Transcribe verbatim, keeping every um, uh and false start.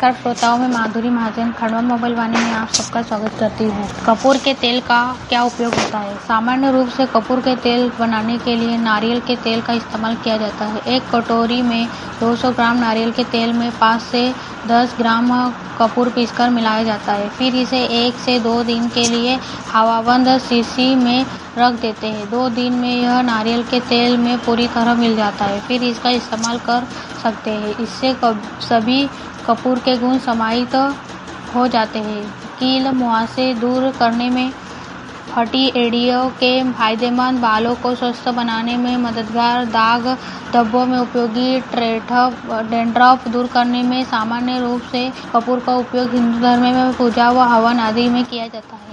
नमस्कार श्रोताओं, मैं माधुरी महाजन खंडवा मोबाइल वाणी में आप सबका स्वागत करती हूँ। कपूर के तेल का क्या उपयोग होता है? सामान्य रूप से कपूर के तेल बनाने के लिए नारियल के तेल का इस्तेमाल किया जाता है। एक कटोरी में दो सौ ग्राम नारियल के तेल में पाँच से दस ग्राम कपूर पीसकर मिलाया जाता है। फिर इसे एक से दो दिन के लिए हवाबंद शीशी में रख देते हैं। दो दिन में यह नारियल के तेल में पूरी तरह मिल जाता है। फिर इसका इस्तेमाल कर सकते हैं। इससे सभी कपूर के गुण समाहित हो जाते हैं। कील मुहासे दूर करने में, फटी एड़ियों के फायदेमंद, बालों को स्वस्थ बनाने में मददगार, दाग धब्बों में उपयोगी, डैंड्रफ दूर करने में। सामान्य रूप से कपूर का उपयोग हिंदू धर्म में पूजा व हवन आदि में किया जाता है।